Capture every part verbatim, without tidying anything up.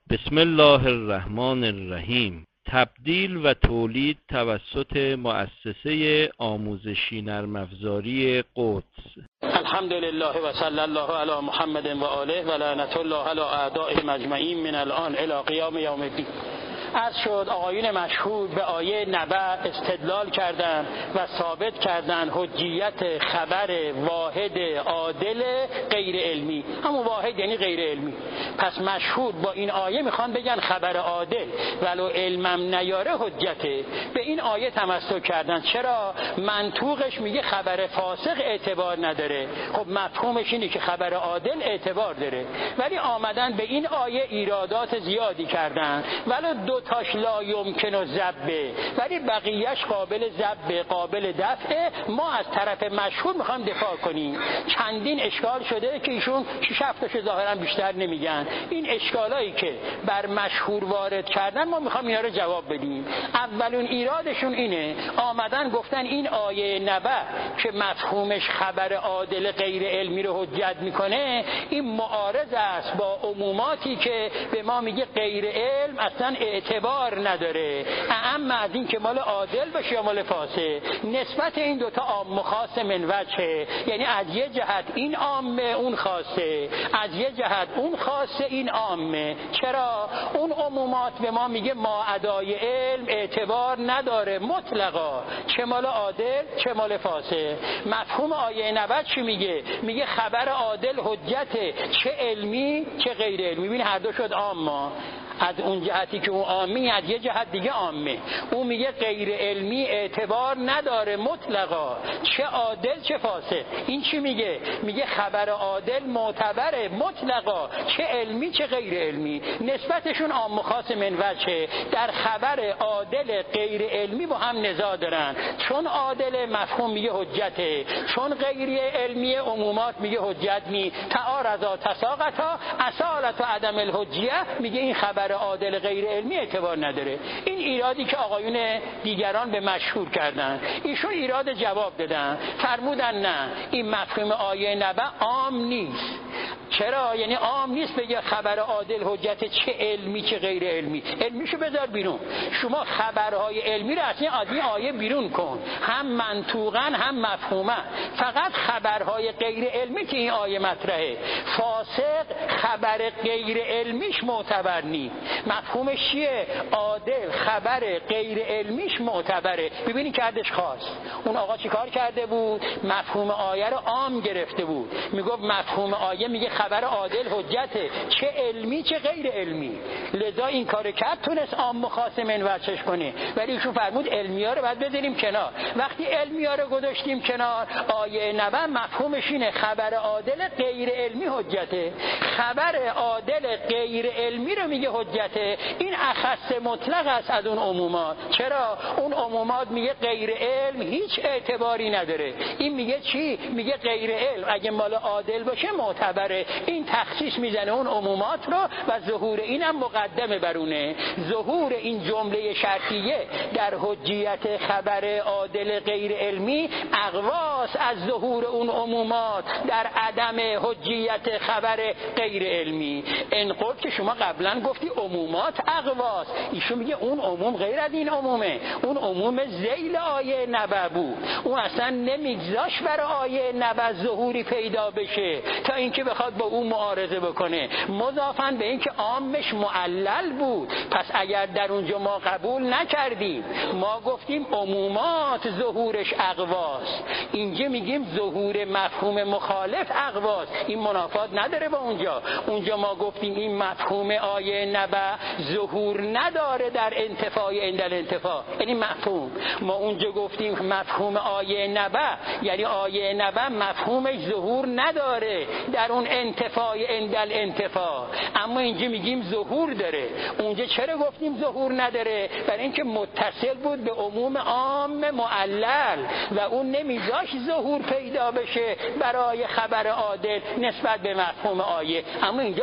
بسم الله الرحمن الرحیم. تبدیل و تولید توسط مؤسسه آموزشی نرم افزاری قدس. الحمدلله و صلی الله علی محمد و آله و لعنت الله علی اعدائهم اجمعین من الان الی قیام یوم الدین. عرض شد آقایون مشهود به آیه نبأ استدلال کردند و ثابت کردند حجیت خبر واحد عادل غیر علمی. همون واحد یعنی غیر علمی. پس مشهود با این آیه میخوان بگن خبر عادل ولو علمم نیاره حجته. به این آیه تمسک کردن. چرا؟ منطوقش میگه خبر فاسق اعتبار نداره. خب مفهومش اینه که خبر عادل اعتبار داره، ولی آمدن به این آیه ایرادات زیادی کردن. ولو دو تاش لا یمکن و ضبه، ولی بقیهش قابل ضبه، قابل دفعه. ما از طرف مشهود میخوایم دفاع کنیم. چندین اشکال شده که ایشون شش هفتش ظاهرا بیشتر نمیگن. این اشکالایی که بر مشهور وارد کردن ما میخوایم اینا رو جواب بدیم. اولون ایرادشون اینه، آمدن گفتن این آیه نبأ که مفهومش خبر عادل غیر علمی رو حجت میکنه، این معارض است با عموماتی که به ما میگه غیر علم اصلا اعتبار نداره، اما از این که مال عادل باشه یا مال فاسد. نسبت این دوتا عام خاص من وجهه، یعنی از یه جهت این عامه اون خاصه، از یه جهت اون خاصه این عامه. چرا؟ اون عمومات به ما میگه ما ادای علم اعتبار نداره مطلقا، چه مال عادل چه مال فاسد. مفهوم آیه نبأ چی میگه؟ میگه خبر عادل حجته، چه علمی چه غیر علمی. ببین هر دو شد عامه. از اون جهتی که اون عامی، از یه جهت دیگه عامه. اون میگه غیر علمی اعتبار نداره مطلقا، چه عادل چه فاسد. این چی میگه؟ میگه خبر عادل معتبره مطلقا، چه علمی چه غیر علمی. نسبتشون عام خاص من وجهه. در خبر عادل غیر علمی با هم نزاع دارن، چون عادل مفهوم میگه حجته، چون غیر علمی عمومات میگه حجت نی. تعارضا تساقطا، اصالت و عدم الحجیه میگه این خبر عادل غیر علمی اعتبار نداره. این ایرادی که آقایون دیگران به مشهور کردن، ایشون ایراد جواب دادن، فرمودن نه این مفهوم آیه نبأ عام نیست. چرا؟ یعنی عام نیست بگه خبر عادل حجت، چه علمی چه غیر علمی. علمیشو بذار بیرون، شما خبرهای علمی رو اصلا از این آیه بیرون کن، هم منطوقاً هم مفهوماً. فقط خبرهای غیر علمی که این آیه مطرحه. فاسق خبر غیر علمیش معتبر نیست. مفهومش چیه؟ عادل خبر غیر علمیش معتبره. ببینید کردش خاص. اون آقا چی کار کرده بود؟ مفهوم آیه رو عام گرفته بود. میگفت مفهوم آیه میگه خبر عادل حجته، چه علمی چه غیر علمی. لذا این کار کرد، تونست عام مخاصم من وجهش کنه. ولی ایشون فرمود علمی‌ها رو باید بذاریم کنار. وقتی علمی‌ها رو گذاشتیم کنار، آیه نبأ مفهومش اینه خبر عادل غیر علمی حجته. خبر عادل غیر علمی رو میگه حجته. این اخص مطلق است از اون عمومات. چرا؟ اون عمومات میگه غیر علم هیچ اعتباری نداره. این میگه چی؟ میگه غیر علم اگه مال عادل باشه معتبره. این تخصیص میزنه اون عمومات رو و ظهور اینم مقدمه برونه. ظهور این جمله شرطیه در حجیت خبر عادل غیر علمی اقواس از ظهور اون عمومات در عدم حجیت خبر غیر علمی. ان قلت که شما قبلا گفتی عمومات اقواس، ایشون میگه اون عموم غیر از این عمومه. اون عموم ذیل آیه نبأ بود، اون اصلا نمیگذاش برای آیه نبأ ظهوری پیدا بشه تا اینکه بخواد با اون معارضه بکنه. مضافاً به اینکه عامش معلل بود. پس اگر در اونجا ما قبول نکردیم، ما گفتیم عمومات ظهورش اقواس، اینجا میگیم ظهور مفهوم مخالف اقواس. این منافات نداره با اونجا. اونجا ما گفتیم این مفهوم آیه نبأ ظهور نداره در انتفاع اندل انتفاع، یعنی مفهوم. ما اونجا گفتیم مفهوم آیه نبأ یعنی آیه نبأ مفهومش ظهور نداره در اون انتفاع اندل انتفاع، اما اینجا میگیم ظهور داره. اونجا چرا گفتیم ظهور نداره؟ برای اینکه متصل بود به عموم عام معلل و اون نمیذاش ظهور پیدا بشه برای خبر عادل نسبت به مفهوم آیه. اما اینجا منفرد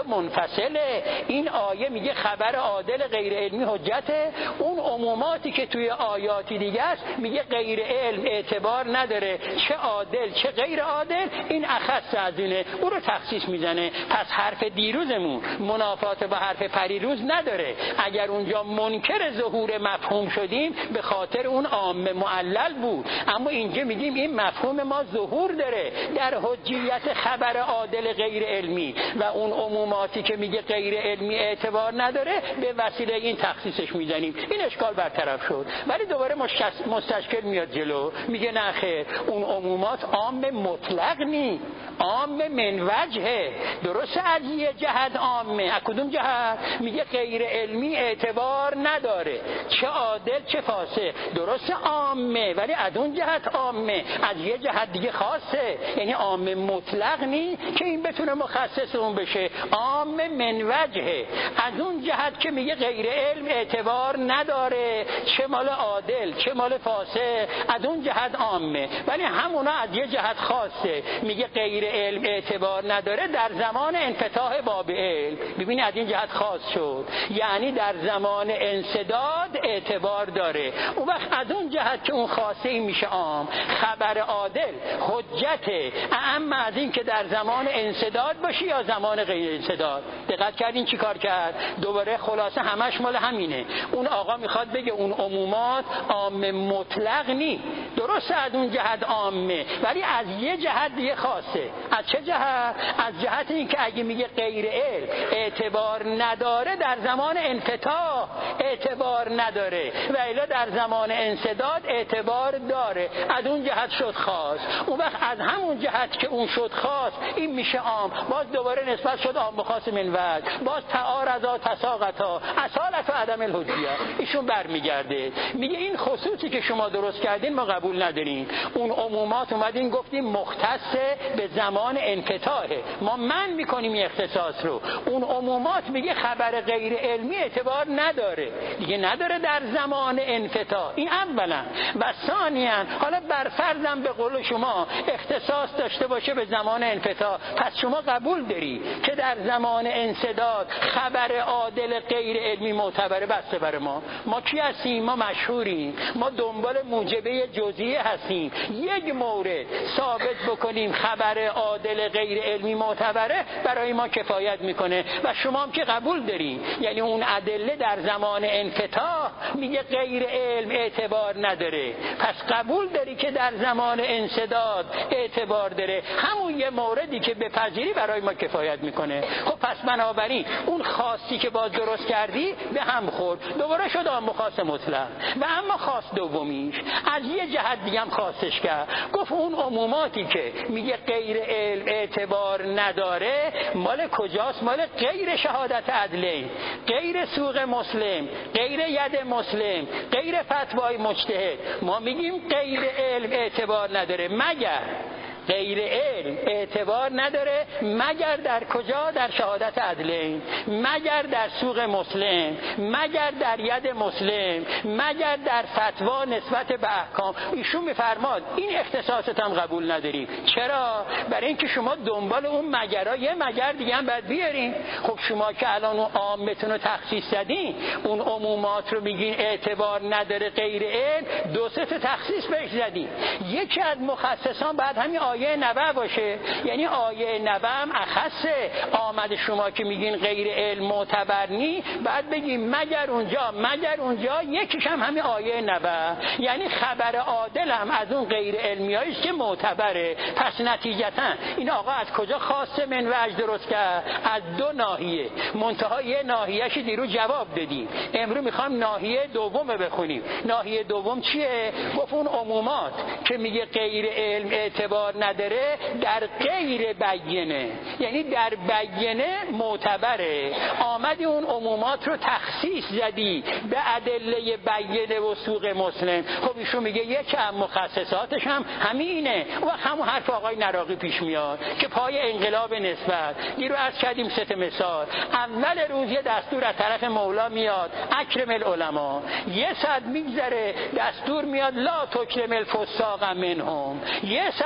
منفصله. این آیه میگه خبر عادل غیر علمی حجته، اون عموماتی که توی آیاتی دیگه است میگه غیر علم اعتبار نداره، چه عادل چه غیر عادل، این اخص از اینه، او رو تخصیص میزنه. پس حرف دیروزمون منافات با حرف پریروز نداره. اگر اونجا منکر ظهور مفهوم شدیم به خاطر اون عام معلل بود، اما اینجا میگیم این مفهوم ما ظهور داره در حجیت خبر عادل غیر علمی و اون عموماتی که میگه غیر علمی اعتبار نداره به وسیله این تخصیصش میزنیم. این اشکال برطرف شد. ولی دوباره مستشکل میاد جلو، میگه نه خیر، اون عمومات عام مطلق نی، عام من وجهه. درسته از یه جهت عامه، از کدوم جهت؟ میگه غیر علمی اعتبار نداره، چه عادل چه فاسد. درسته عامه، ولی از اون جهت عامه، از یه جهت دیگه خاصه. یعنی عام مطلق نی که این بتونه مخصص اون بشه، عام من وجهه. از اون جهت که میگه غیر علم اعتبار نداره، چه مال عادل چه مال فاسد، از اون جهت عامه، ولی همونا از یه جهت خاصه. میگه غیر علم اعتبار نداره در زمان انفتاح باب علم. ببینی از این جهت خاص شد، یعنی در زمان انسداد اعتبار داره. اون وقت از اون جهت که اون خاصه این میشه عام. خبر عادل حجته، اما از این که در زمان انسداد باشه یا زمان غیر انسداد. دقت کردین چی کار کرد؟ دوباره خلاصه همش مال همینه. اون آقا میخواد بگه اون عمومات عام مطلق نی، درسته از اون جهت عامه، ولی از یه جهت دیگه خاصه. از چه جهت؟ از جهت این که اگه میگه غیر علم اعتبار نداره در زمان انفتاح اعتبار نداره، و الا در زمان انسداد اعتبار داره. از اون جهت شد خاص. اون وقت از همون جهت که اون شد خاص این میشه عام. باز دوباره نسبت شد عام بخاص من وجه، باز تعارضا تساقطا اصالت و عدم الحجیه. ایشون برمیگرده میگه این خصوصی که شما درست کردین ما قبول نداریم. اون عمومات اومدین گفتیم مختص به زمان انفتاحه، ما من میکنیم این اختصاص رو. اون عمومات میگه خبر غیر علمی اعتبار نداره، دیگه نداره در زمان انفتاح. این اولا. و ثانیا حالا بر فرضم به قول شما اختصاص داشته باشه به زمان انفتاح، پس شما قبول داری که در زمان انسداد خبر عادل غیر علمی معتبره. بسته بر ما ما کی هستیم؟ ما مشهوریم، ما دنبال موجبه جزئیه هستیم. یک مورد ثابت بکنیم خبر عادل غیر علمی معتبره برای ما کفایت میکنه و شما هم که قبول دارین. یعنی اون ادله در زمان انفتاح میگه غیر علم اعتبار نداره، پس قبول داری که در زمان انسداد اعتبار داره. همون یه موردی که بپذیری برای ما کفایت میکنه. خب پس بنابراین اون خاصی که باز درست کردی به هم خورد، دوباره شد عام خاص مطلق. و اما خاص دومیش از یه جهت دیگه هم خاصش کرد، گفت اون عموماتی که میگه غیر علم اعتبار نداره مال کجاست؟ مال غیر شهادت عدلین، غیر سوق مسلم، غیر ید مسلم، غیر فتوای مجتهد. ما میگیم غیر علم اعتبار نداره مگر غیر علم اعتبار نداره مگر در کجا؟ در شهادت عدلین، مگر در سوق مسلم، مگر در ید مسلم، مگر در فتوا نسبت به احکام. ایشون میفرماد این اختصاصت هم قبول نداریم. چرا؟ برای اینکه شما دنبال اون مگرها یه مگر دیگه هم باید بیارین. خب شما که الان اون عامتون رو تخصیص زدین، اون عمومات رو میگین اعتبار نداره غیر علم، دو سه تا تخصیص بهش زدین. یکی از مخصصان بعد همین آیه نبع باشه، یعنی آیه نبع هم اخصه. آمد شما که میگین غیر علم معتبر نی، بعد بگیم مگر اونجا مگر اونجا، یکیش هم همین آیه نبع. یعنی خبر عادل هم از اون غیر علمیایی است که معتبره. پس نتیجتا این آقا از کجا خاصه من وجه درست کرد؟ از دو ناحیه. منتها یه ناحیه‌اش دیرو جواب دادیم، امروز میخوام ناحیه دوم بخونیم. ناحیه دوم چیه؟ گفت اون عمومات که میگه غیر علم اعتبار نداره در غیر بیینه، یعنی در بیینه معتبره. آمدی اون عمومات رو تخصیص زدی به ادله بیینه و سوق مسلم. خب ایشون میگه یک هم مخصصاتش هم همینه. و همون حرف آقای نراقی پیش میاد که پای انقلاب نسبت. دیرو عرض کردیم سه تا مثال. اول روز یه دستور از طرف مولا میاد اکرم العلماء، یه ساعت میگذره دستور میاد لا تکرم الفساق منهم، یه ساعت بعد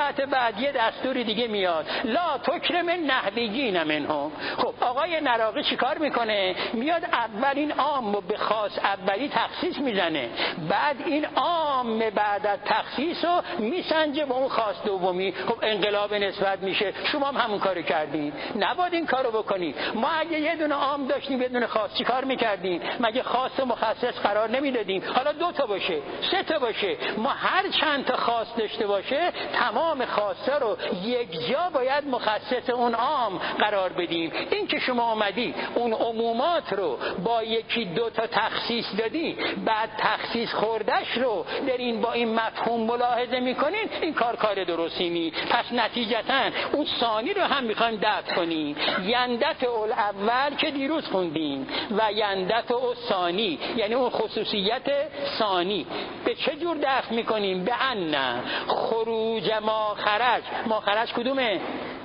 بعد یه دستور دیگه میاد، لا تکرم نحویین منهم. خب آقای نراقی چیکار میکنه؟ میاد اول این عام رو به خاص اولی تخصیص میزنه، بعد این عام بعد از تخصیص رو میسنجه به اون خاص دومی. خب انقلاب نسبت میشه. شما هم همون کارو کردین، نباید این کارو بکنید. ما اگه یه دونه عام داشتیم یه دونه خاص چیکار میکردیم؟ مگه خاص مخصص قرار نمیدادیم؟ حالا دو تا باشه، سه تا باشه، ما هر چند تا خاص داشته باشه تمام خاصه رو یک جا باید مخصص اون عام قرار بدیم. این که شما آمدی اون عمومات رو با یکی دو تا تخصیص دادی، بعد تخصیص خوردش رو در این با این مفهوم ملاحظه میکنین، این کار کار درستی نی. پس نتیجتا اون ثانی رو هم میخوایم دفع کنیم. یندت اول اول که دیروز خوندیم و یندت اول ثانی، یعنی اون خصوصیت ثانی به چه جور دفع میکنیم؟ به ان خروج ما خرج. ما خرج کدومه؟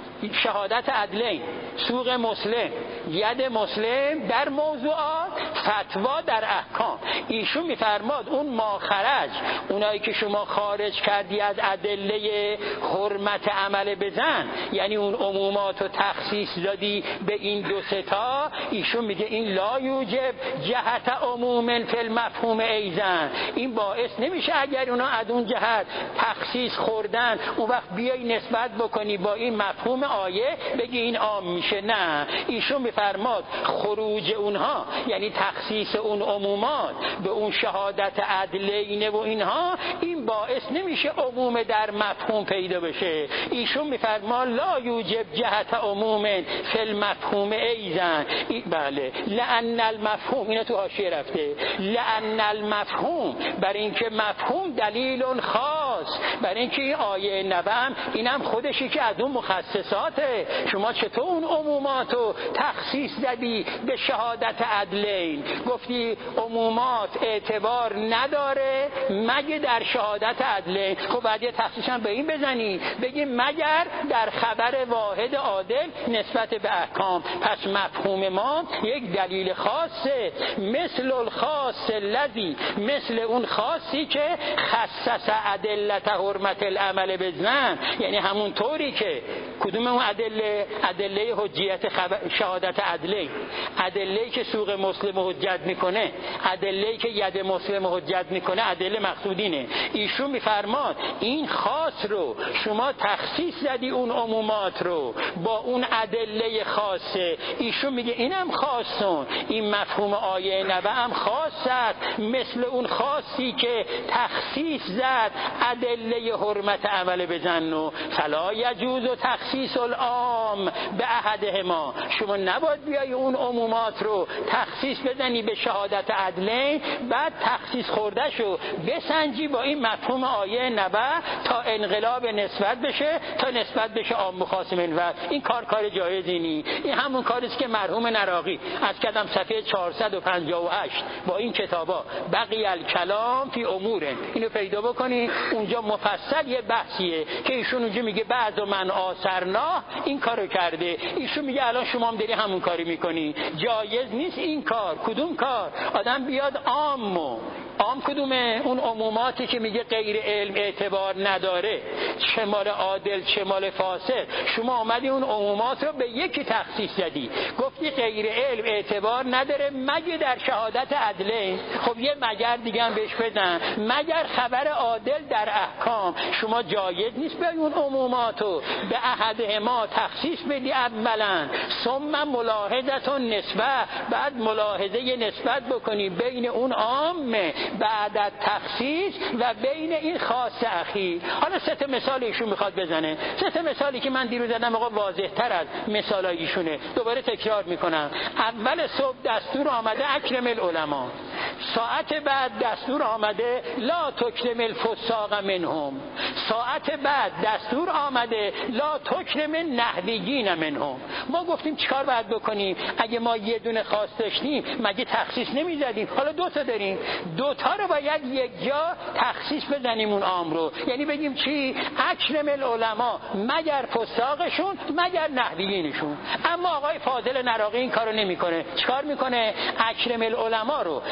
شهادت عدلین، سوق مسلم، ید مسلم در موضوعات، فتوا در احکام. ایشون میفرماد اون ماخرج، اونایی که شما خارج کردی از ادله حرمت عمل بزن، یعنی اون عمومات و تخصیص دادی به این دو ستا، ایشون میگه این لا یوجب جهت عموم فی المفهوم ایزن. این باعث نمیشه اگر اونا از اون جهت تخصیص خوردن اون وقت بیای نسبت بکنی با این مفهوم آیه بگی این عام میشه. نه، ایشون میفرماد خروج اونها یعنی تخصیص اون عمومات به اون شهادت عدلین و اینها، این باعث نمیشه عموم در مفهوم پیدا بشه. ایشون میفرماد لا یوجب جهت عموم فی المفهوم ایزن. بله، لأن المفهوم، اینا تو حاشیه رفته، لأن المفهوم، برای اینکه مفهوم دلیل خاص، برای اینکه این آیه نوام اینم خودشی که از اون مخصصاته. شما چطور اون عموماتو تخصیص دادی به شهادت عدلین؟ گفتی عمومات اعتبار نداره مگه در شهادت عدلین. خب بعد یه تخصیص هم به این بزنی، بگی مگر در خبر واحد عادل نسبت به احکام. پس مفهوم ما یک دلیل خاصه، مثل الخاص الذی، مثل اون خاصی که خصص ادلت حرمت العمل بزن، یعنی همون طوری که کدوم اون ادله؟ ادله حجیت خبر شهادت عدلی، ادله‌ای که سوق مسلم حجت میکنه، ادله‌ای که ید مسلم حجت میکنه، ادله مقصودینه. ایشون میفرماد این خاص رو شما تخصیص زدی اون عمومات رو با اون ادله خاصه. ایشون میگه اینم خاصون، این مفهوم آیه نبه هم خاص است، مثل اون خاصی که تخصیص زد ادله حرمت عمل بزن و فلا یجوز و تخصیص العام به احدهما. شما نباید بیای اون عمومات رو تخصیص بزنی به شهادت عدلین، بعد تخصیص خوردهشو بسنجی با این مفهوم آیه نبه تا انقلاب نسبت بشه، تا نسبت بشه عام مخاصم. و این کار کار جایزی نی. این همون کاریست که مرحوم نراقی از کدم صفحه چهارصد و پنجاه و هشت با این کتابا بقی الکلام فی امور، اینو پیدا بکنی اونجا مفصل یه بحثیه که ایشون اونجا میگه بعض من آثرنا این کارو کرده. ایشون میگه الان شما هم داری همون کاری میکنی. جایز نیست این کار. کدوم کار؟ آدم بیاد عامو، عام کدومه؟ اون عموماتی که میگه غیر علم اعتبار نداره، چه مال عادل چه مال فاسد. شما آمدی اون عمومات رو به یکی تخصیص دادی، گفتی غیر علم اعتبار نداره مگه در شهادت عدله. خب یه مگر دیگه هم بهش بدن، مگر خبر عادل در احکام. شما جایز نیست به اون عموماتو به احد ما تخصیص بدی اولا، ثم ملاحظتون نسبه، بعد ملاحظه نسبت بکنی بین اون عام بعد از تخصیص و بین این خاص اخیر. حالا سه تا مثال ایشون میخواد بزنه، سه تا مثالی که من دیروز زدم آقا واضح تر از مثالای ایشونه. دوباره تکرار میکنم. اول صبح دستور آمده اکرم العلماء، ساعت بعد دستور آمده لا تکرم الفساق منهم، ساعت بعد دستور آمده لا تکرم نحویین منهم. ما گفتیم چیکار باید بکنیم؟ اگه ما یه دونه خاص داشتیم مگه تخصیص نمیزدیم؟ حالا دو تا داریم، دو تا رو باید یک جا تخصیص بزنیم اون عام رو. یعنی بگیم چی؟ اکرم العلماء، مگر فساقشون مگر نحویینشون. اما آقای فاضل نراقی این کارو نمیکنه. چیکار میکنه؟ اکرم العلماء رو اول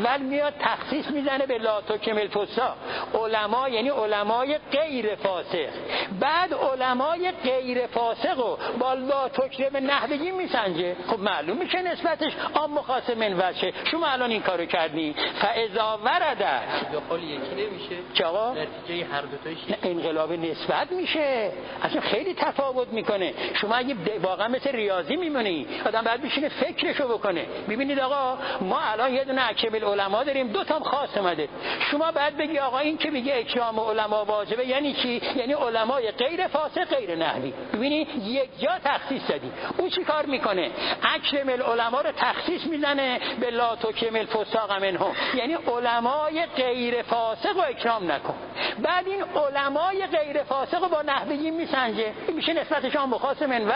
اول میاد تخصیص میزنه به لا تکمل الفساق، علما یعنی علمای غیر فاسق. بعد علمای غیر فاسق و با لا تکمل نحوی میسنجه. خب معلوم میشه نسبتش عام خاص منوع شه. شما الان این کارو کردی. فاذا ورد دخول یکی نمیشه چه آقا؟ نتیجه هر دو تایش انقلاب نسبت میشه. اصلا خیلی تفاوت میکنه. شما اگه واقعا مثل ریاضی میمونی، آدم بعد بشینه فکرشو بکنه. ببینید آقا ما الان یه دونه اکمل علما داریم، دو تا خاص اومده. شما بعد بگی آقا این که میگه اکرام علما واجبه یعنی چی؟ یعنی علمای غیر فاسق غیر نحوی. ببینید یک جا تخصیص دادی. اون چی کار میکنه؟ اکرم العلما رو تخصیص میزنه به لا تکمل الفساق منهم، یعنی علمای غیر فاسق رو اکرام نکن. بعد این علمای غیر فاسق رو با نحوی میسنجه. این میشه نسبتش هم مخاص منوع.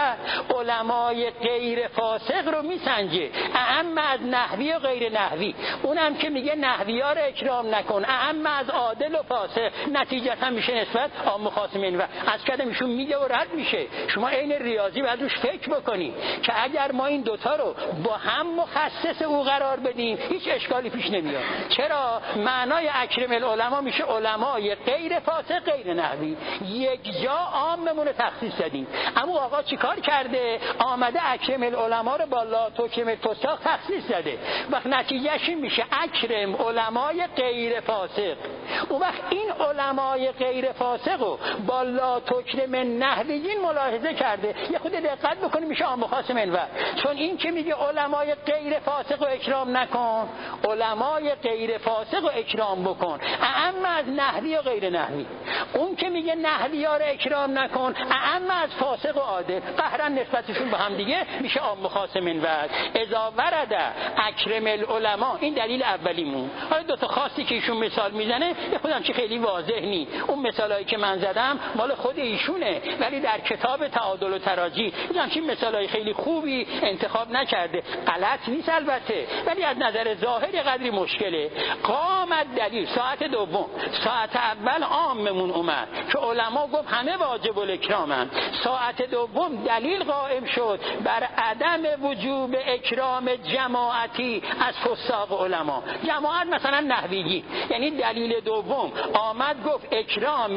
علمای غیر فاسق رو میسنجه اهم از نحوی و غیر نحوی. اونم که میگه نحوی ها رو اکرام نکن اهم از عادل و فاسق، نتیجتا میشه نسبت عام مخاص منوع. از کدام ایشون میگه و رد میشه. شما عین ریاضی بعد روش فکر بکنی که اگر ما این دوتا رو با هم مخصص او قرار بدیم هیچ اشکالی پیش نمیاد. چرا؟ معنای اکرم العلما میشه علمای غیر فاسق غیر نحوی. یک جا عاممون رو تخصیص دادیم. اما آقا چیکار کرده؟ آمده اکرم العلما رو با لا تکمل الفساق تخصیص داده. وقت نتیجهش این میشه اکرم علمای غیر فاسق. اون وقت این علمای غیر فاسق رو با لا تکمل نحویین ملاحظه کرده. یه خود دقت بکنید میشه عام خاص منوع. چون این که میگه علمای غیر فاسق رو اکرام نکن، علمای غیر فاسق رو اکرام بکن اهم از نحوی و غیر نحوی. اون که میگه نحوی ها رو اکرام نکن اهم از فاسق و عادل. قهرا نسبتشون با هم دیگه میشه عام خاص منوع. اذا ورد اکرم العلما، این دلیل اولیمون. حالا دو تا خاصی که ایشون مثال میزنه یه خودم چه خیلی واضح نی. اون مثالایی که من زدم مال خود ایشونه، ولی در کتاب تعادل و تراجی همچین مثالای خیلی خوبی انتخاب نکرده. غلط نیست البته، ولی از نظر ظاهر قدری مشکله. قامت دلیل ساعت دوم، ساعت اول عاممون اومد که علما گفت همه واجب الاکرامن. ساعت دوم دلیل قائم شد بر عدم وجوب اکرام جماعتی از فساق علما. جماعت مثلا نحویگی، یعنی دلیل دوم آمد گفت اکرام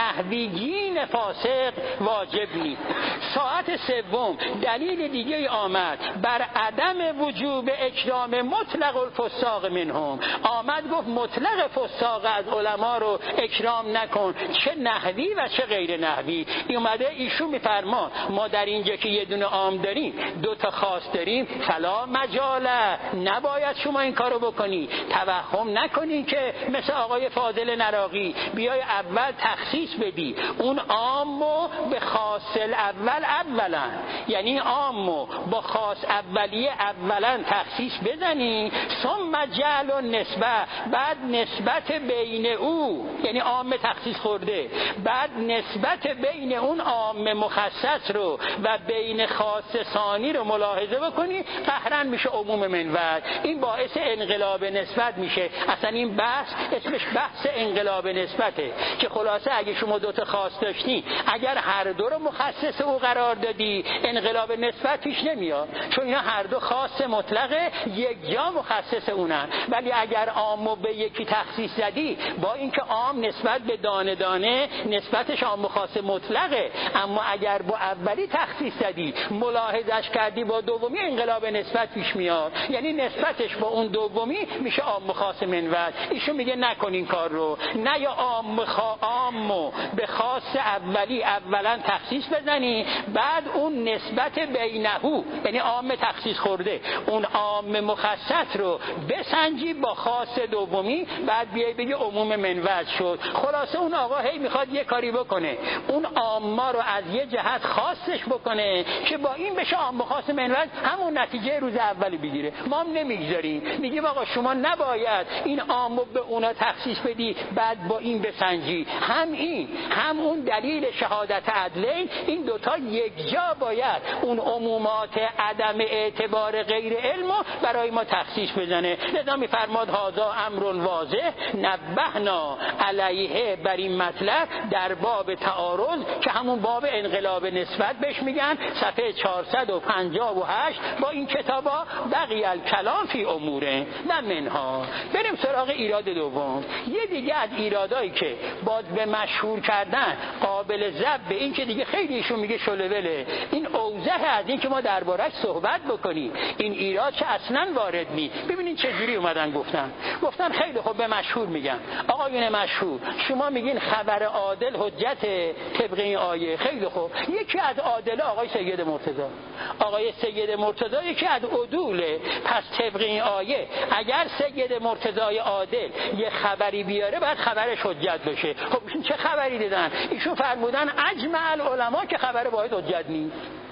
نحویگین فاسق واجب نیست. ساعت سوم دلیل دیگه آمد بر عدم وجوب اکرام مطلق الفساق منهم. آمد گفت مطلق فساق از علما رو اکرام نکن، چه نحوی و چه غیر نحوی. این اومده ایشون میفرما ما در اینجا که یه دونه عام داریم دو تا خاص داریم، فلا مجاله، نباید شما این کارو بکنی. توهم نکنی که مثل آقای فاضل نراقی بیای اول تخصیص بدی اون عامو به خاص اول اولا، یعنی عامو با خاص اولیه اولا تخصیص بزنی، ثم جعل و نسبه، بعد نسبت بین او، یعنی عام تخصیص خورده، بعد نسبت بین اون عام مخصص رو و بین خاص ثانی رو ملاحظه بکنی، قهرا میشه عموم منوع. این باعث انقلاب نسبت میشه. اصلا این بحث اسمش بحث انقلاب نسبته که خلاصه اگه شما دوتا خاص داشتی اگر هر دو رو مخصص او قرار دادی انقلاب نسبت پیش نمیاد، چون اینا هر دو خاص مطلقه یک جا مخصص اونن. ولی اگر عامو به یکی تخصیص زدی با اینکه عام نسبت به دانه دانه نسبتش عام خاص مطلقه، اما اگر با اولی تخصیص زدی ملاحظش کردی با دومی انقلاب نسبت پیش میاد، یعنی نسبتش با اون دومی میشه عام خاص منوع. ایشون میگه نکن این کار رو، نه یا عام خا... عامو به خاص اولی اولا تخصیص بزنی، بعد اون نسبت بینهو یعنی عام تخصیص خورده اون عام مخصص رو بسنجی با خاص دومی، بعد بیای بگی عموم منوع شد. خلاصه اون آقا هی میخواد یه کاری بکنه اون عاما رو از یه جهت خاصش بکنه که با این بشه عام خاص منوع، همون نتیجه روز اولی بگیره. ما هم نمیگذاریم، میگیم آقا شما نباید این عامو به اونا تخصیص بدی بعد با این بسنجی. هم این هم اون دلیل شهادت عدلین، این دوتا یک جا باید اون عمومات عدم اعتبار غیر علم برای ما تخصیص بزنه. لذا میفرماد هذا امر واضح نبهنا علیه بر این مطلب در باب تعارض که همون باب انقلاب نسبت بهش میگن، صفحه چهارصد و پنجاه و هشت. با این کتابا بقی الکلام فی اموره، در و منها. بریم سراغ ایراد دوم. یه دیگه از ایرادایی که باز به مشهور کردن قابل ضبط به این که دیگه خیلی ایشون میگه شلوله، این اوضح از این که ما درباره‌اش صحبت بکنیم. این ایراد که اصلا وارد نی. ببینین چه جوری اومدن گفتن گفتن خیلی خوب به مشهور میگن. آقایون مشهور، شما میگین خبر عادل حجت طبق این آیه. خیلی خوب، یکی از عادل آقای سید مرتضی آقای سید مرتضی یکی از عدوله. پس طبق این آیه اگر سید مرتضی عادل یه خبری بیاره بعد خبرش حجت بشه. خب ایشون چه خبری دیدن؟ ایشون فرمودن اجمع العلماء که خبر واحد حجت نیست.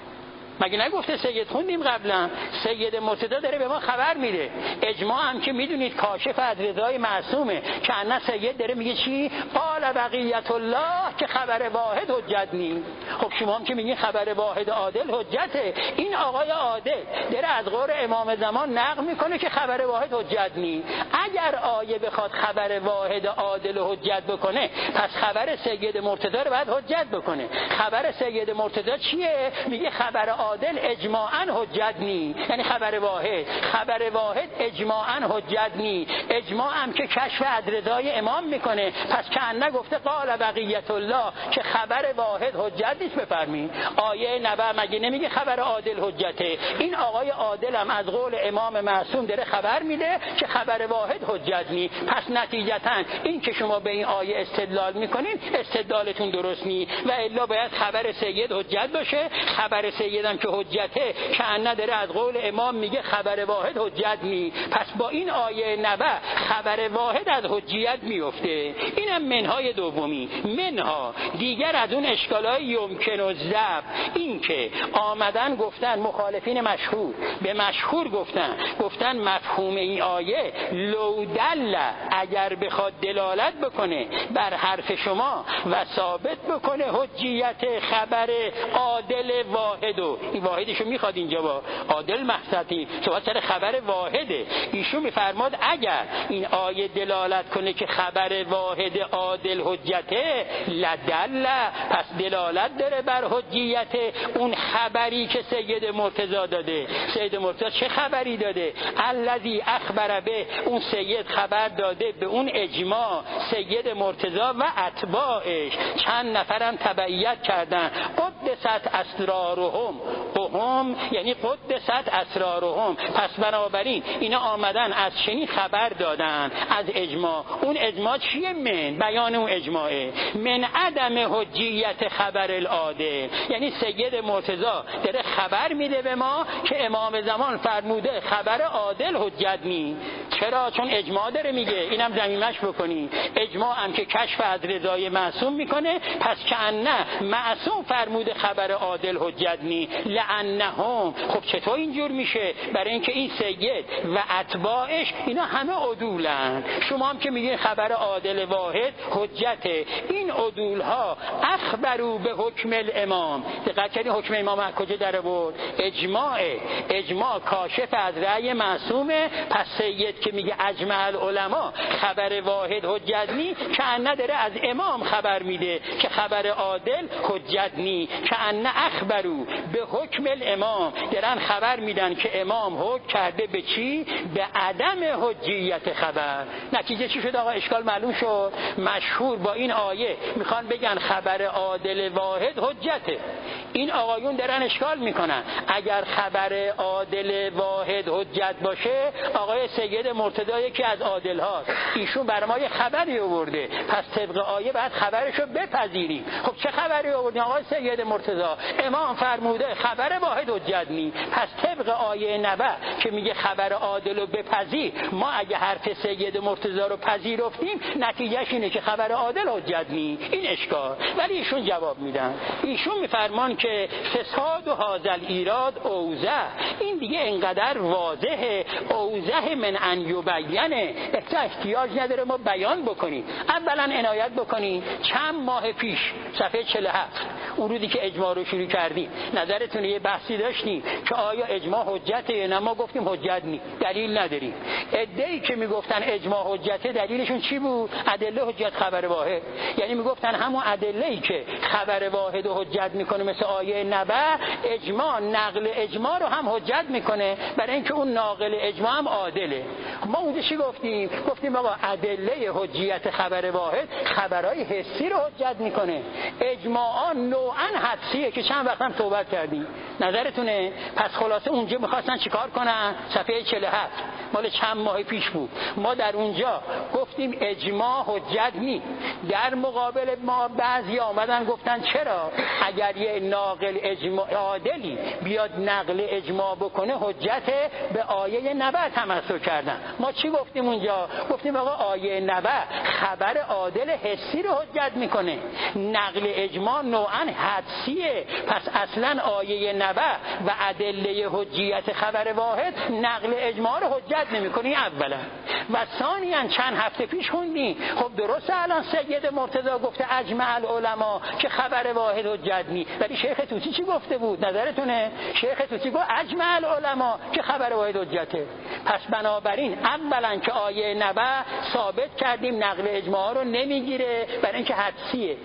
مگه نگفته سید؟ خوندیم قبلا سید مرتضی داره به ما خبر میده. اجماع هم که میدونید کاشف از رضای معصومه که انا سید داره میگه چی؟ قال بقیت الله که خبر واحد حجت نیست. خب شما هم که میگین خبر واحد عادل حجته، این آقای عادل داره از قول امام زمان نقل میکنه که خبر واحد حجت نیست. اگر آیه بخواد خبر واحد عادل حجت بکنه پس خبر سید مرتضی رو باید حجت بکنه. خبر سید مرتضی چیه؟ میگه خبر عادل اجماعاً حجت نی، یعنی خبر واحد خبر واحد اجماعاً حجت نی. اجماع هم که کشف از رضای امام میکنه. پس که انه گفته قال بقیت الله که خبر واحد حجت نیست. بفرمین آیه نبا مگه نمیگه خبر عادل حجته؟ این آقای عادل هم از قول امام معصوم داره خبر میده که خبر واحد حجت نی. پس نتیجتاً این که شما به این آیه استدلال میکنین استدلالتون درست نی و الا باید خبر سید حجت باشه. خبر سید که حجته که نداره از قول امام میگه خبر واحد حجت نی. پس با این آیه نبا خبر واحد از حجیت میفته. اینم منهای دومی. منها دیگر از اون اشکالای یمکن و ضبط این که آمدن گفتن مخالفین مشهور به مشهور گفتن گفتن مفهوم این آیه لو دل اگر بخواد دلالت بکنه بر حرف شما و ثابت بکنه حجیت خبر عادل واحد و این واحدشو میخواد اینجا با عادل مقصدی صحبت سر خبر واحده. ایشون میفرماد اگر این آیه دلالت کنه که خبر واحد عادل حجته لدل پس دلالت داره بر حجیت اون خبری که سید مرتضی داده. سید مرتضی چه خبری داده؟ الذی اخبر به اون سید خبر داده به اون اجماع سید مرتضی و اتباعش چند نفرم تبعیت کردن. قدست اسرارهم هم یعنی قدست اسرارهم. پس بنابراین اینا آمدن از چنین خبر دادن از اجماع. اون اجماع چیه؟ من بیان اون اجماعه من عدم حجیت خبر العادل، یعنی سید مرتضی داره خبر میده به ما که امام زمان فرموده خبر عادل حجت نی. چرا؟ چون اجماع داره میگه. اینم ضمیمش بکنی. اجماع هم که کشف از رضای معصوم میکنه. پس که انه معصوم فرموده خبر عادل حجت نی لعنهم. خب چطور اینجور میشه؟ برای اینکه این سید و اتباعش اینا همه عدولن. شما هم که میگین خبر عادل واحد حجته. این عدولها اخبروا به حکم الامام. دقت کردین حکم امام از کجا در آورد؟ اجماع. اجماع کاشف از رأی معصومه. پس سید که میگه اجمع العلماء خبر واحد حجت نی که انه داره از امام خبر میده که خبر عادل حجت نی. که انه اخبروا به حکم الامام دارن خبر میدن که امام حکم کرده به چی؟ به عدم حجیت خبر. نتیجه چی شد آقا؟ اشکال معلوم شد. مشهور با این آیه میخوان بگن خبر عادل واحد حجته. این آقایون دارن اشکال میکنن اگر خبر عادل واحد حجت باشه آقای سید مرتضی که از عادل هاست ایشون برای ما یه خبری آورده. پس طبق آیه بعد خبرشو بپذیریم. خب چه خبری آوردین آقای سید مرتضی؟ امام فرموده خبر واحد حجت نی. پس طبق آیه نبا که میگه خبر عادل رو بپذیر، ما اگه حرف سید مرتضی رو پذیرفتیم نتیجهش اینه که خبر عادل حجت نی. این اشکال. ولی ایشون جواب میدن. ایشون میفرمان که فساد و هازل ایراد اوزه. این دیگه انقدر واضحه. اوزه من ان یبینه. احتیاج نداره ما بیان بکنیم. اولا عنایت بکنیم چند ماه پیش صفحه چهل و هفت ورودی که اجماع رو شروع کردیم نظرتون یه بحثی داشتیم که آیا اجماع حجته یا نه؟ ما گفتیم حجت نی، دلیل نداریم. عده‌ای که میگفتن اجماع حجته دلیلشون چی بود؟ ادله حجت خبر واحد. یعنی میگفتن همون ادله‌ای که خبر واحد و حجت میکنه مثل آیه نبأ، اجماع نقل اجماع رو هم حجت میکنه، برای اینکه اون ناقل اجماع هم عادله. ما اونجا چی گفتیم؟ گفتیم آقا ادله حجیت خبر واحد خبرهای حسی رو حجت میکنه. اجماعا نوعا حدسیه که چند وقت هم صحبت کردیم. نظرتونه؟ پس خلاصه اونجا میخواستن چیکار کنن؟ صفحه چهل و هفت مال چند ماه پیش بود. ما در اونجا گفتیم اجماع حجت نی. در مقابل ما بعضی آمدن گفتن چرا؟ اگر یه ناقل اجماع عادلی بیاد نقل اجماع بکنه حجت، به آیه نبأ تمسک کردن. ما چی گفتیم اونجا؟ گفتیم آقا آیه نبأ خبر عادل حسی رو حجت میکنه، نقل اجماع نوعا حدسیه. پس اصلا آیه نبأ و ادله حجیت خبر واحد نقل اجماع رو حجت نمیکنه اولا. و ثانیاً چند هفته پیش خوندیم خب درسته الان سید مرتضی گفته اجمع العلماء که خبر واحد حجت نی، ولی شیخ طوسی چی گفته بود؟ نظرتونه؟ شیخ طوسی گفت اجمع العلماء که خبر واحد حجته. پس بنابراین اولا که آیه نبأ ثابت کردیم نقل اجماع رو نمیگیره، برای اینکه حدسیه.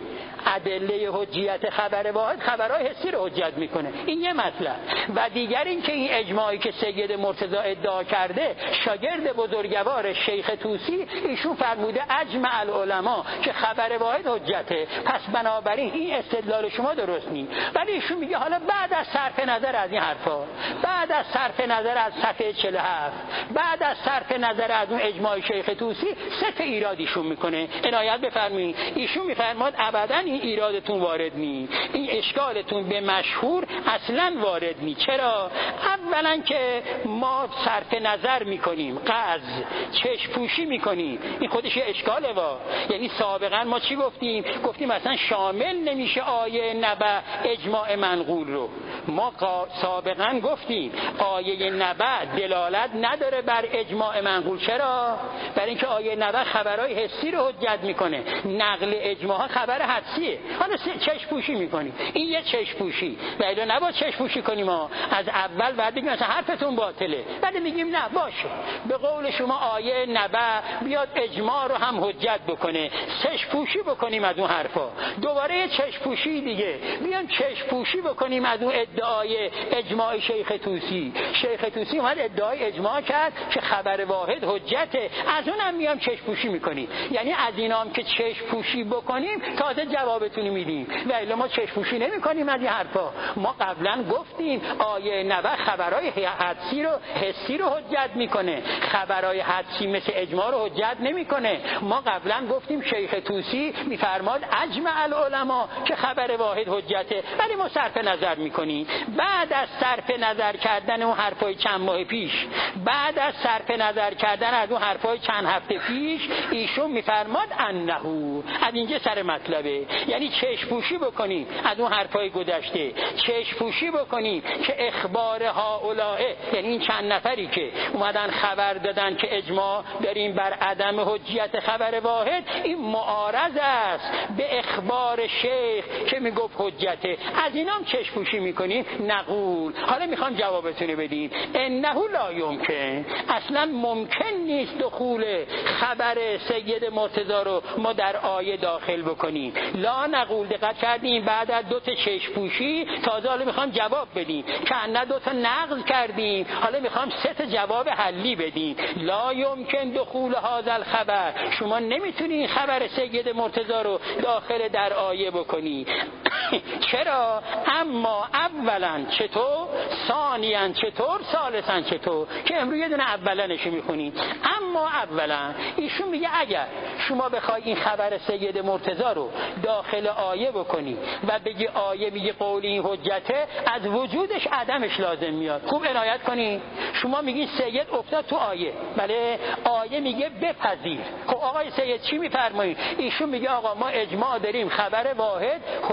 ادله حجیت خبر واحد خبرهای حسی رو حجت میکنه. این یه مطلب. و دیگر این که این اجماعی که سید مرتضی ادعا کرده، شاگرد بزرگوار شیخ طوسی ایشون فرموده اجمع العلماء که خبر واحد حجته. پس بنابراین این استدلال شما درست نیست. ولی ایشون میگه حالا بعد از صرف نظر از این حرفا، بعد از صرف نظر از صفحه چهل و هفت، بعد از صرف نظر از اون اجماع شیخ طوسی، سه تا ایراد ایشون میکنه. عنایت بفرمایید. ایشون میفرماد ابدا این ایرادتون وارد نی، این اشکالتون به مشهور اصلا وارد نی. چرا؟ اولا که ما صرف نظر میکنیم، قز چشم پوشی میکنیم، این خودش یه اشکاله. وا یعنی سابقا ما چی گفتیم؟ گفتیم اصلا شامل نمیشه آیه نبأ اجماع منقول رو. ما سابقا گفتیم آیه نبأ دلالت نداره بر اجماع منقول. چرا؟ برای اینکه آیه نبأ خبرهای حسی رو حجت میکنه، نقل اجماع خبر حدسیه. حالا چشم پوشی میکنیم، این یه چشم پوشی. ولی نباید چشم پوشی کنیم. ما از اول بعد بگیم مثلا حرفتون باطله، بعد میگیم نه باشه به قول شما آیه نبأ بیاد اجماع رو هم حجت بکنه، چشم پوشی بکنیم از اون حرفا. دوباره یه چشم پوشی دیگه بیان چشم پوشی بکنیم از اون ادعای اجماع شیخ طوسی. شیخ طوسی اومد ادعای اجماع کرد که خبر واحد حجته، از اونم میام چشم پوشی میکنیم. یعنی از اینام که چشم پوشی بکنیم تازه جوابتون میدیم، ولی ما چشم پوشی نمیکنیم از این حرفا. ما قبلا گفتیم آیه نبأ خبرهای حدسی رو حسی رو حجت میکنه، خبرهای حدسی مثل اجماع رو حجت نمیکنه. ما قبلا گفتیم شیخ طوسی میفرماد اجمع العلماء که خبر واحد حجته، ولی ما صرف نظر میکنیم. بعد از صرف نظر کردن اون حرفای چند ماه پیش، بعد از صرف نظر کردن از اون حرفای چند هفته پیش، ایشون میفرماد انهو. از اینجا سر مطلبه. یعنی چشم پوشی بکنیم از اون حرفای گذشته، چشم پوشی بکنیم که اخبار هؤلاء، یعنی این چند نفری که اومدن خبر دادن که اجماع داریم بر عدم حجیت خبر واحد، این معارض است به اخبار شیخ که میگفت حجته. از اینام چشم پوشی میکنیم. نقول حالا میخوام جوابتونه بدیم. انه لا یمکن، اصلا ممکن نیست دخول خبر سید مرتضی رو ما در آیه داخل بکنیم. لا نقول، دقت کردیم بعد از دو تا چشم پوشی تازه حالا میخوام جواب بدیم که نه دو تا نقض کردیم، حالا میخوام سه تا جواب حلی بدیم. لا یمکن دخول هذا الخبر، شما نمیتونی خبر سید مرتضی رو داخل در آیه بکنی. چرا؟ اما اولا چطور، ثانیاً چطور، ثالثاً چطور، که امروز یه دونه اولنش میخونیم. اما اولا ایشون میگه اگر شما بخوای این خبر سید مرتضی رو داخل آیه بکنی و بگی آیه میگه قول این حجته، از وجودش عدمش لازم میاد. خوب عنایت کنی. شما میگین سید افتاد تو آیه، بله آیه میگه بپذیر. خب آقای سید چی میفرمایید؟ ایشون میگه آقا ما اجماع داریم خبر واحد حجت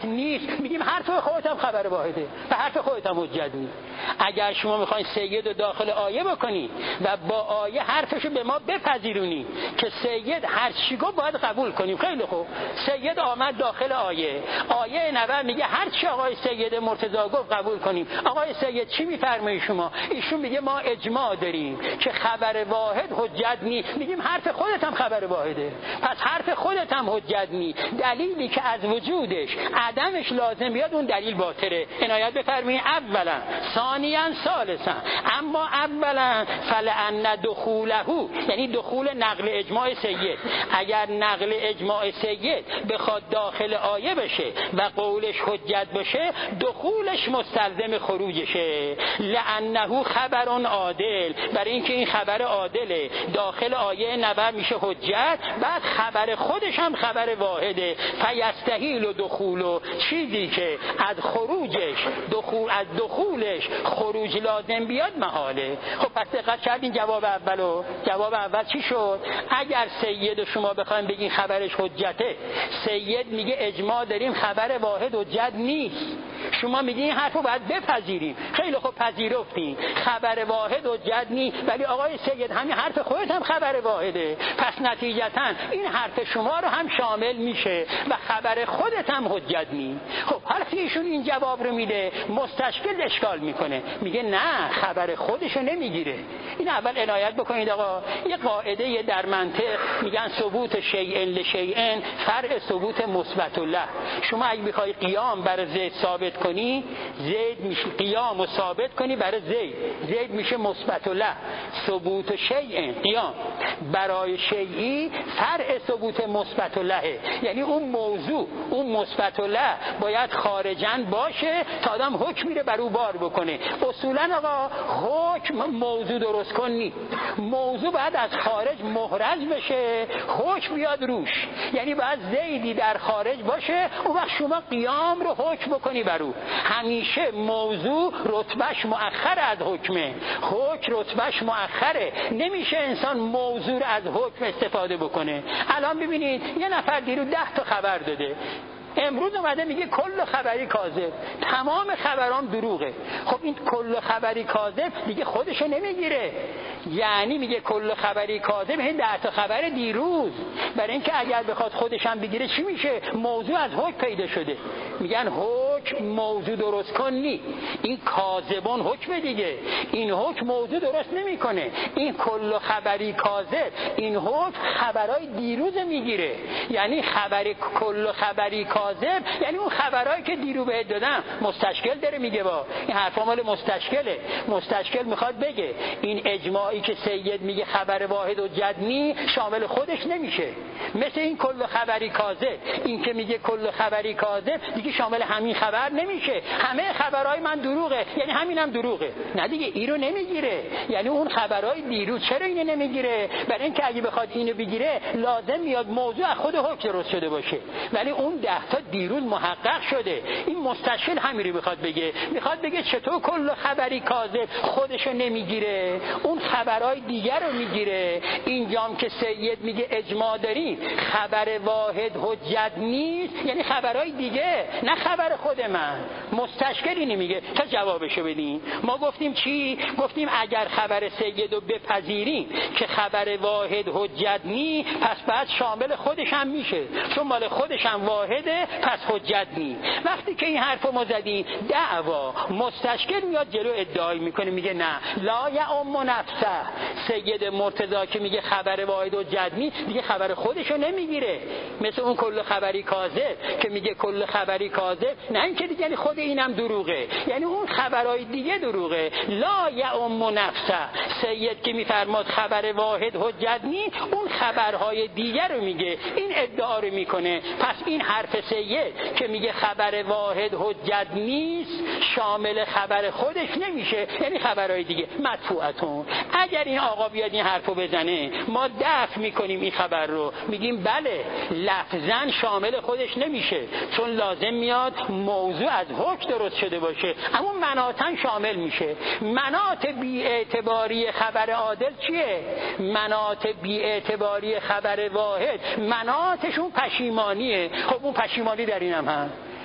حجت نیست، میگیم حرف خودت هم خبر واحده و حرف خودت هم حجت نیست. اگر شما میخواین سید رو داخل آیه بکنی و با آیه حرفشو به ما بپذیرونی که سید هر چی گفت باید قبول کنیم، خیلی خوب. سید آمد داخل آیه، آیه نود میگه هر چی آقای سید مرتضی گفت قبول کنیم. آقای سید چی میفرمایید شما؟ ایشون میگه ما اجماع داریم که خبر واحد حجت نیست. میگیم حرف خودت هم خبر واحده، پس حرف خودت هم حجت نیست. دلیلی که از وجودش عدمش لازم بیاد اون دلیل باطله. عنایت بفرمایید. اولا ثانیاً ثالثاً، اما اولا فلان دخوله، یعنی دخول نقل اجماع سید، اگر نقل اجماع سید بخواد داخل آیه بشه و قولش حجت بشه، دخولش مستلزم خروجشه. لانه خبر عادل، برای اینکه این خبر عادله داخل آیه نود میشه حجت، بعد خبر خودش هم خبر واحده. فیستحیل و دخول، چیزی که از خروجش دخول از دخولش خروج لازم بیاد محاله. خب پس دقت کردین جواب اولو؟ جواب اول چی شد؟ اگر سید شما بخواید بگین خبرش حجته، سید میگه اجماع داریم خبر واحد حجت نیست، شما میگین این حرفو باید بپذیریم. خیلی خوب پذیرفتین خبر واحد حجت نیست، ولی آقای سید همین حرف خودت هم خبر واحده، پس نتیجتا این حرف شما رو هم شامل میشه و خبر خودت هم حجت نیست. خب حالا ایشون این جواب رو میده، مستشکل اشکال میکنه، میگه نه خبر خودش رو نمیگیره. این اول عنایت بکنید آقا، یه قاعده در منطق میگن ثبوت شیء لشیء فرع ثبوت مثبت له. شما اگه بخوای قیام برای زید ثابت کنی، زید میشه قیام و ثابت کنی برای زید، زید میشه مثبت له. ثبوت شیء قیام برای شیئی فرع ثبوت مثبت له، یعنی اون موضوع اون مثبت له باید خارجن باشه تا آدم حکم میره بر او بار بکنه. اصولا آقا حکم موضوع درست کنی، موضوع باید از خارج محرز بشه، حکم بیاد روش، یعنی باید زیدی در خارج باشه، اون وقت شما قیام رو حکم بکنی بر او. همیشه موضوع رتبهش مؤخر از حکمه، حکم رتبهش مؤخره، نمیشه انسان موضوع رو از حکم استفاده بکنه. الان ببینید یه نفر دیرو ده تا خبر داده، امروز اومده میگه کل خبری کاذب، تمام خبرام دروغه. خب این کل خبری کاذب دیگه خودشو نمیگیره، یعنی میگه کل خبری کاذب این ده تا خبر دیروز، برای اینکه اگر بخواد خودش هم بگیره چی میشه؟ موضوع از حکم پیدا شده. میگن حکم موضوع درست کنی، این کاذبون حکم دیگه، این حکم موضوع درست نمیکنه. این کل خبری کاذب، این حکم خبرای دیروز میگیره، یعنی خبر کل خبری کاذب یعنی اون خبرایی که دیرو بهت دادم. مستشکل داره میگه با این حرفا مال مستشکله. مستشکل میخواد بگه این اجماعی که سید میگه خبر واحد و جدنی شامل خودش نمیشه، مثل این کل خبری کاذب، این که میگه کل خبری کاذب دیگه شامل همین خبر نمیشه، همه خبرهای من دروغه، یعنی همینم دروغه. نه دیگه اینو نمیگیره، یعنی اون خبرهای دیروز. چرا اینو نمیگیره؟ برای اینکه اگه بخواد اینو بگیره لازم میاد موضوع از خود حکم درست شده باشه، ولی اون ده تا دیروز محقق شده. این مستشکل همین رو میخواد بگه، میخواد بگه چطور کل خبری کاذب خودشو نمیگیره، اون خبرهای دیگر رو میگیره. اینجام که سید میگه اجماع داریم خبر واحد حجت نیست، یعنی خبرهای دیگه، نه خبر خود من. مستشکل اینی میگه. تا جوابشو بدین. ما گفتیم چی؟ گفتیم اگر خبر سید رو بپذیریم که خبر واحد حجت نیست، پس بعد شامل خودش هم میشه، چون مال خودش هم واحده، پس حجت نیست. وقتی که این حرفو ما زدیم، دعوا مستشکل میاد جلو ادعای میکنه، میگه نه لا یعم نفسه. سید مرتضی که میگه خبر واحد حجت نیست دیگه خبر خودشو نمیگیره، مثل اون کل خبری کاذب که میگه کل خبری کاذب، نه اینکه دیگه یعنی خود اینم دروغه، یعنی اون خبرای دیگه دروغه. لا یعم نفسه. سید که میفرماد خبر واحد حجت نیست، اون خبرهای دیگه رو میگه، این ادعا رو میکنه. پس این حرف سید که میگه خبر واحد حجت نیست شامل خبر خودش نمیشه، یعنی خبرهای دیگه. مدفوعتون. اگر این آقا بیاد این حرفو بزنه، ما دفع میکنیم این خبر رو، میگیم بله لفظاً شامل خودش نمیشه، چون لازم میاد موضوع از حکم درست شده باشه، اما مناطن شامل میشه. مناط بی‌اعتباری خبر عادل چیه؟ مناط بی‌اعتباری خبر واحد مناطشون پشیمانیه. خب اون پشیمانی در اینم هست،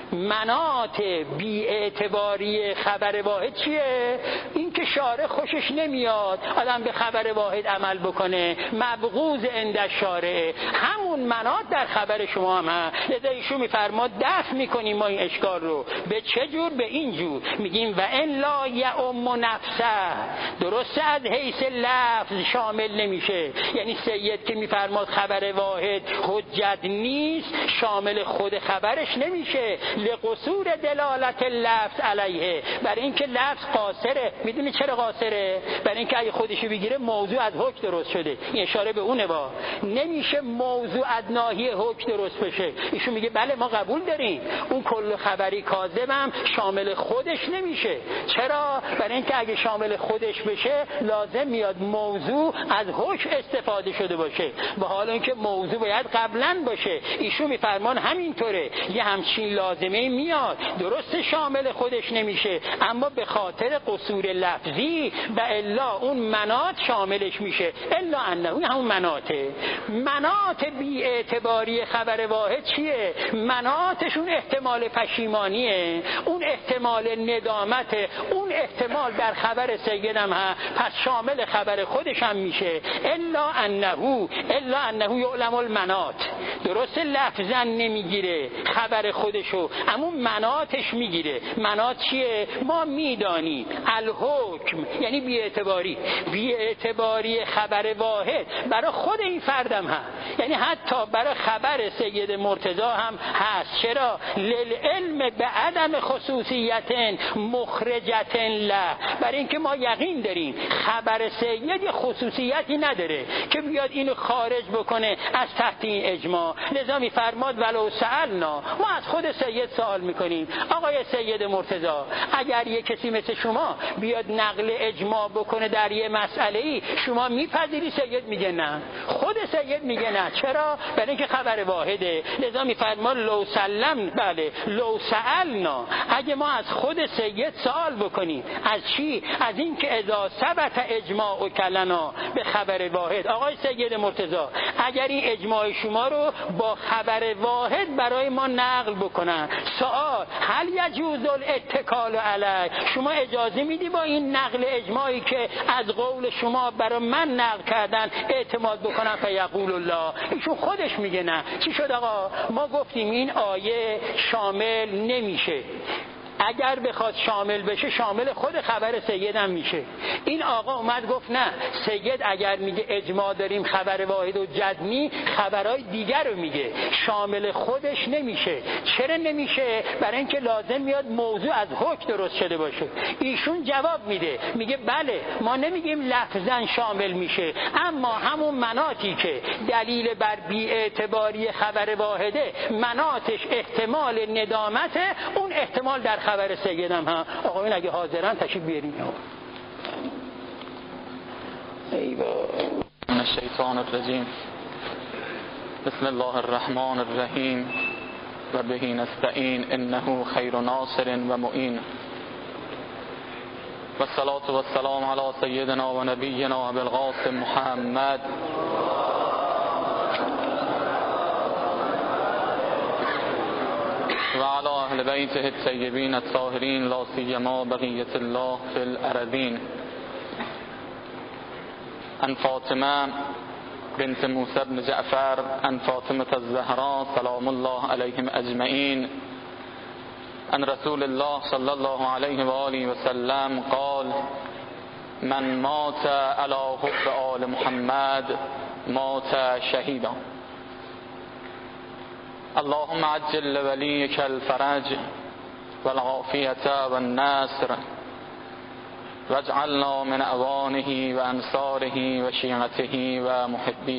مناط بی‌اعتباری خبر واحد چیه؟ این که شارع خوشش نمیاد آدم به خبر واحد عمل بکنه، مبغوض عند شارع، همون مناط در خبر شما هم هست. لذا ایشون میفرماد دفع میکنیم ما این اشکال رو. به چه جور؟ به این جور میگیم و ان لا یعم نفسه، درسته از حیث لفظ شامل نمیشه، یعنی سید که میفرماد خبر واحد حجت نیست شامل خود خبرش نمیشه، لقصور دلالت لفظ علیه، برای اینکه لفظ قاصره. میدونی چرا قاصره؟ برای اینکه اگه خودشو بگیره موضوع از حکم درست شده. این اشاره به اونه. با نمیشه موضوع از ناحیه حکم درست بشه. ایشون میگه بله ما قبول داریم اون کل خبری کاذبم شامل خودش نمیشه. چرا؟ برای اینکه اگه شامل خودش بشه لازم میاد موضوع از حکم استفاده شده باشه، و حالا اینکه موضوع باید قبلا باشه. ایشون میفرمان همینطوره، یه همچین لازمه میاد، درست شامل خودش نمیشه اما به خاطر قصور لفظی و الا اون مناط شاملش میشه. الا انه اون همون مناطه. مناط بی اعتباری خبر واحد چیه؟ مناطشون احتمال پشیمانیه، اون احتمال ندامته، اون احتمال در خبر سیدم هست، پس شامل خبر خودش هم میشه. الا انه الا انه یعلم المناط، درست لفظا نمیگیره خبر خودشو اما مناطش میگیره. مناط چیه؟ ما میدانیم الحکم یعنی بی‌اعتباری، بی‌اعتباری خبر واحد برای خود این فردم هست، یعنی حتی برای خبر سید مرتضی هم هست. چرا؟ للعلم به عدم خصوصیت مخرجت له، برای اینکه ما یقین داریم خبر سید یه خصوصیتی نداره که بیاد اینو خارج بکنه از تحت این اجماع. لذا میفرماد ولو سألنا، ما از خود سید سوال میکنیم آقای سید مرتضی اگر یه کسی مثل شما بیاد نقل اجماع بکنه در یه مسئله‌ای شما میپذیری؟ سید میگه نه. خود سید میگه نه. چرا؟ برای اینکه خبر واحده. لذا میفرماد لو سلم، بله لو سألنا، اگه ما از خود سید سوال بکنیم از چی؟ از این که اذا ثبت اجماع و کلنا به خبر واحد، آقای سید مرتضی اگر این اجماع شما رو با خبر واحد برای ما نقل بکنن، سوال هل یجوز الاتکال علیه، شما اجازه میدی با این نقل اجماعی که از قول شما برای من نقل کردن اعتماد بکنن؟ فیقول الله، ایشون خودش میگه نه. چی شد آقا؟ ما گفتیم این آیه شامل نمیشه، اگر بخواد شامل بشه شامل خود خبر سیدم میشه. این آقا اومد گفت نه، سید اگر میگه اجماع داریم خبر واحد و جدمی خبرهای دیگر رو میگه، شامل خودش نمیشه. چرا نمیشه؟ برای اینکه لازم میاد موضوع از حکم درست شده باشه. ایشون جواب میده میگه بله ما نمیگیم لفظا شامل میشه، اما همون مناطی که دلیل بر بی‌اعتباری خبر واحده مناطش احتمال ندامته، اون احتمال در خبر سیدم ها. آقایون اگه حاضرن تشریف بیارین. ایوه من الشیطان الرجیم. بسم الله الرحمن الرحیم و به نستعین انه خیر ناصر و معین و الصلاة و السلام علی سیدنا و نبینا ابی القاسم محمد و علی اهل بیته الطیبین الطاهرین لا سیما بقیة الله فی الارضین. عن فاطمه بنت موسی بن جعفر عن فاطمة الزهراء سلام الله علیهم اجمعین عن رسول الله صلی الله علیه و آله و سلم قال من مات علی حب آل محمد مات شهیدا. اللهم عجل لولیک الفرج والعافیة والنصر واجعلنا من اعوانه و انصاره و شیعته و محبیه.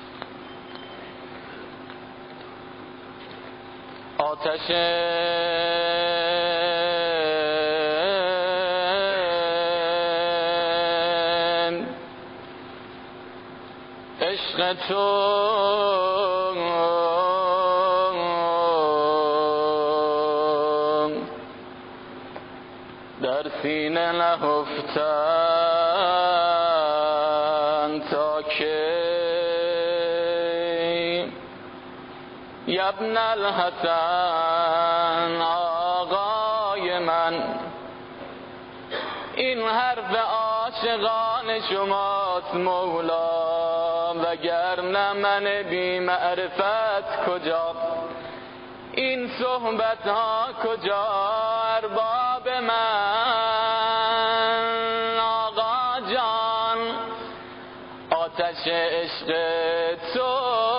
آتش عشق تو در سینه نهفتن تا که ابن الحسن آقای من. این حرف عاشقان شماست مولا، وگرنه من بی معرفت کجا؟ این صحبت ها کجا ارباب من؟ آقا جان آتش عشق تو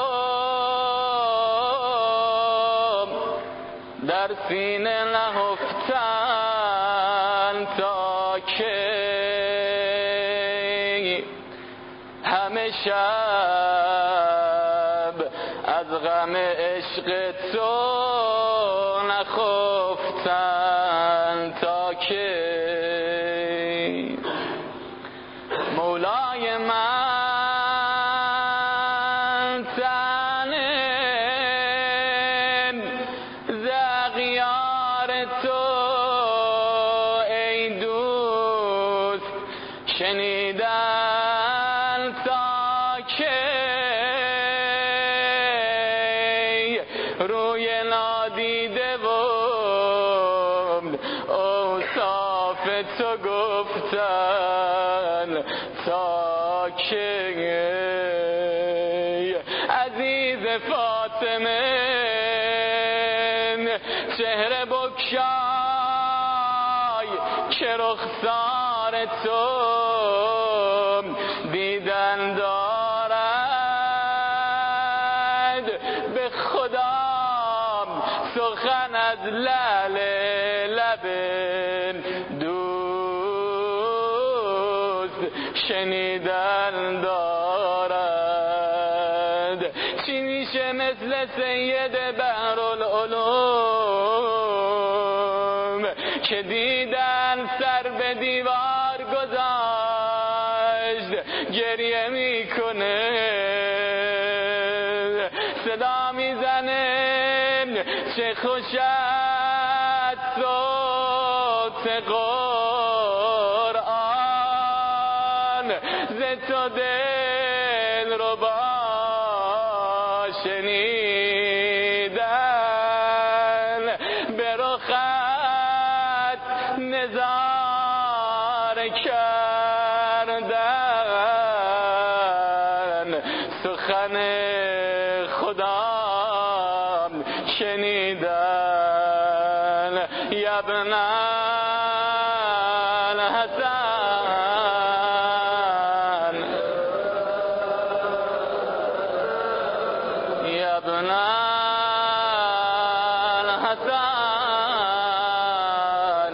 در سینه نهفتن تا کی؟ همه شب از غم عشق تو نخفتن تا کی؟ مولای من تنم ز اغیار تو ای دوست شنیدن تا کی؟ روی نادیده و اوصاف تو گفتن تا کی؟ عزیز فاطمه چهره بگشای که رخسار تو دیدن دارد. به خدا سخن از لعل لب دوست شنیدن دارد. چی میشه مثل سید بحرالعلوم که دیدن سر به دیوار گذاشت گریه میکنه، صدا میزنه چه خوش است صوت قرآن، ز تو دل رو با شنیدن، به رخت نظاره کردن، سخن خدا شنیدن. یا ابن الحسن یا ابن الحسن.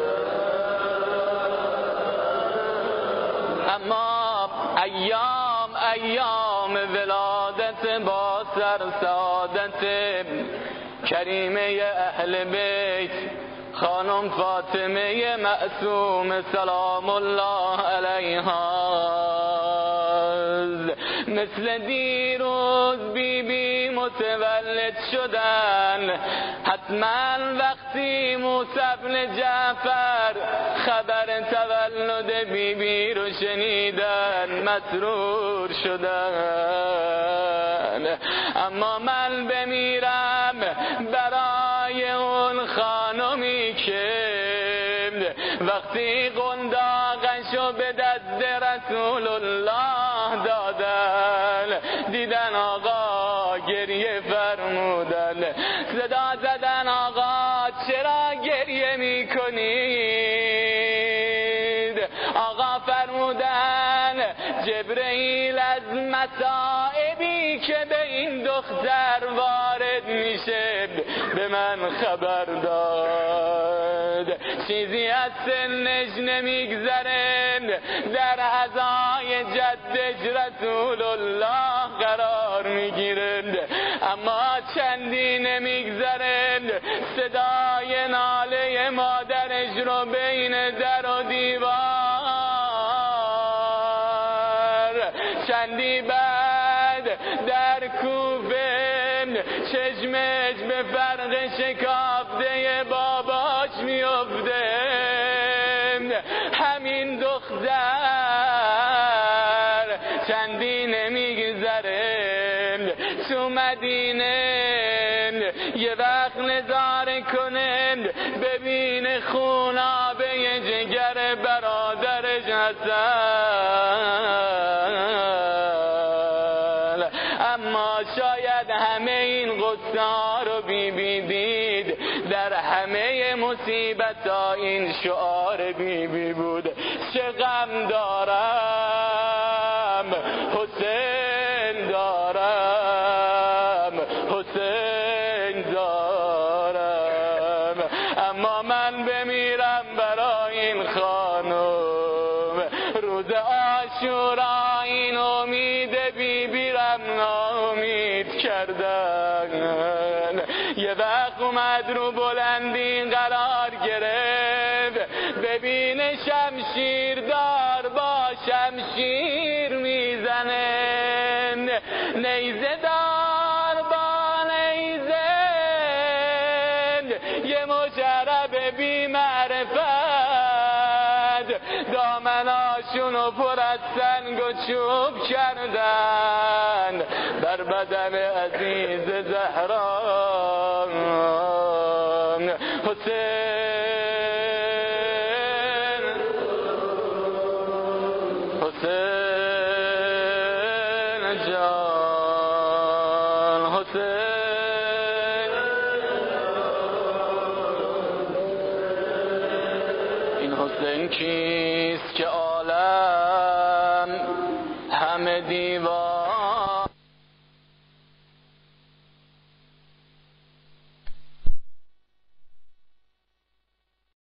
اما ایام ایام ولادت با سر سعادت کریمه اهل بیت خانم فاطمه معصوم سلام الله علیها، مثل دیروز بی بی متولد شدن. حتما وقتی موسی بن جعفر خبر تولد بی بی رو شنیدن مسرور شدن. اما من بمیرم برای اون خانمی که وقتی قنداقشو به دست رسول الله دادن دیدن آقا گریه فرمودن، صدا زدن آقا چرا گریه میکنید؟ آقا فرمودن جبرئیل از مصائبی که به این دختر وارد میشه به من خبر داد. چیزی از سنش نمیگذره، در عزای جدش رسول الله قرار میگیره. اما چندی نمیگذره صدای ناله مادرش رو بین در و دیوار. چندی بعد در کوفه چشمش به فرق شکافته باباش میفته. همین دختر چندی نمیگذره تو مدینه، یه وقت نظاره کنه ببین خونابه جگر برادرش حسن. اما شاید همه این غصه رو بی بی دید، در همه مصیبت ها این شعار بی بی بود: چه غم دارم حسین دارم، حسین دارم. اما من بمیرم برای این خانم، روز عاشورا این امید بی بیرم ناامید کردن. یه وقت اومد رو بلندی قرار گرفت، ببین شمشیر دار با شمشیر میزنه، نیزه دار با نیزه، یه مجرب بی معرفت دامناشونو پر از سنگ و چوب کردن بر بدن عزیز زهرا. حسین حسین جان، حسین. این حسین کیست که عالم همه دیوان